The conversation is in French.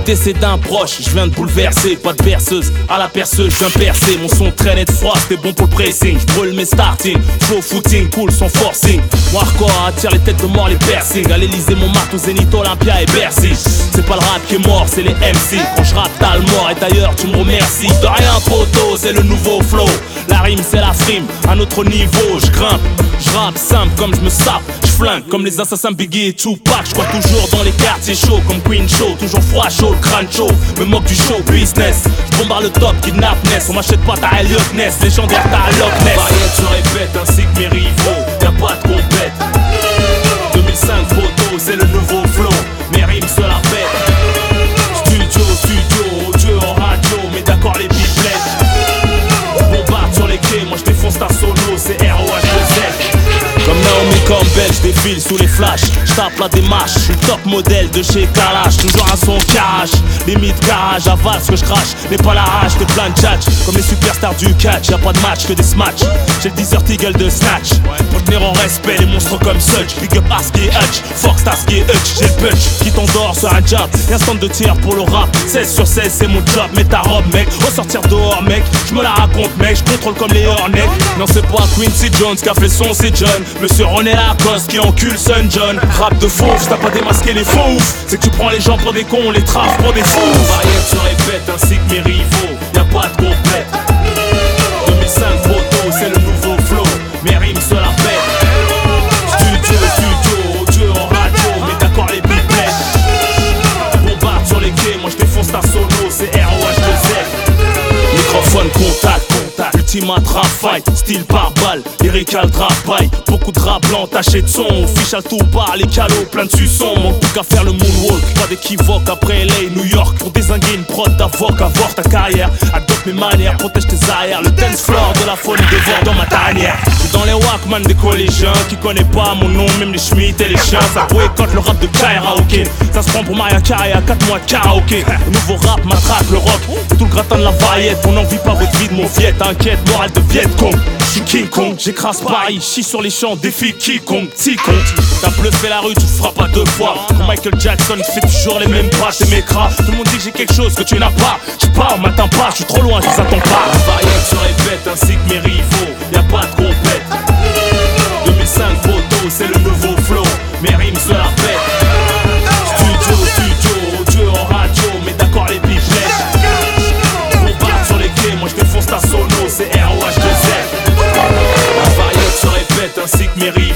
décès d'un proche, je viens de bouleverser. Pas de berceuse, à la perceuse, je viens percer. Mon son traîne et de froid, c'était bon pour le pressing. Je brûle mes starting, flow footing, cool sans forcing. Moi hardcore attire les têtes de mort, les piercings. À l'Elysée, Montmartre, au Zénith, Olympia et Bercy. C'est pas le rap qui est mort, c'est les MC. Quand je rappe, t'as le mort et d'ailleurs tu me remercies. De rien trop tôt, c'est le nouveau flow. La rime c'est la frime, un autre niveau. Je grimpe, je rappe simple comme je me sape. Je flingue comme les assassins Biggie et Tupac. Je crois toujours dans les quartiers chauds comme Queen Show. Toujours froid chaud, le crâne chaud. Me moque du show business. Je bombarde le top, kidnap Ness. On m'achète pas ta Elliot Ness. Légendaire ta Loch Ness. Variette se répète ainsi que mes rivaux. Y'a pas de compète. 2005 photo, c'est le nouveau flow. Mes rimes se la pètent. Studio, audio en radio. Mais d'accord les pipelettes. Bombarde sur les quais, moi je défonce ta solo. C'est ROH2Z. Comme Naomi Campbell, je défile sous les flashs. Je tape la démarche, je suis top modèle de chez Kalash. Toujours un son cash, limite garage. Avale ce que je crache, n'est pas la rage, t'es plein de tchatch. Comme les superstars du catch, y'a pas de match que des smatchs. J'ai le Desert Eagle de Snatch. Pour tenir en respect les monstres comme Such. Big up Ars qui est Hutch, Fox Stars qui est Hutch. J'ai le punch qui t'endort sur un job. Et un stand de tir pour le rap. 16 sur 16 c'est mon job, mets ta robe mec. Ressortir dehors mec, je me la raconte mec. Je contrôle comme les Hornets. Non c'est pas Quincy Jones qui a fait le son, c'est John. Monsieur René Lacoste qui encule Sun John. Rap de fauve, t'as pas démasqué les faux ouf. C'est que tu prends les gens pour des cons, on les trafe pour des fous. Variette se répète ainsi que mes rivaux. Y'a pas de complète. 2005 photo, c'est le nouveau flow. Mes rimes se la pètent. Studio, audio en radio. Mais d'accord les pipelettes. Bombarde sur les quais, moi je défonce ta solo. C'est ROH2Z. Microphone contact. Ultimate rap fight, style par balle, lyrical drap paille. Beaucoup de rap blanc taché de son, official tout bar, les calots plein de suçons. Manque plus qu'à faire le moonwalk, pas d'équivoque après LA, New York. Pour dézinguer une prod d'avocat, voir ta carrière. Adopte mes manières, protège tes arrières. Le dance floor de la folie dévore dans ma tanière. J'suis dans les Walkman des collégiens qui connaissent pas mon nom, même les Schmitt et les chiens. Ça boycotte le rap de Kaira, ok. Ça se prend pour Maria Carey à 4 mois de karaoké. Le nouveau rap matraque le rock, c'est tout le gratin de la variette. On n'en vit pas votre vie de mon fiette, inquiète. Morale de Viet Cong, j'suis King Kong, j'écrase Paris, chie sur les champs, défie quiconque, si compte. T'as bluffé la rue, tu te feras pas deux fois. Comme Michael Jackson, tu fais toujours les mêmes pas, c'est mes cras. Tout le monde dit que j'ai quelque chose que tu n'as pas. J'pars, m'attends pas, j'suis trop loin, je vous attends pas. La variette se répète ainsi que mes rivaux, y'a pas de compète. 2005 photo, c'est le nouveau flow, mes rimes se la pètent. Studio, audio en radio, mais d'accord les pipelettes. Bombarde sur les quais, moi je défonce ta solo, c'est ROH2Z. La variette se répète ainsi que mes rives.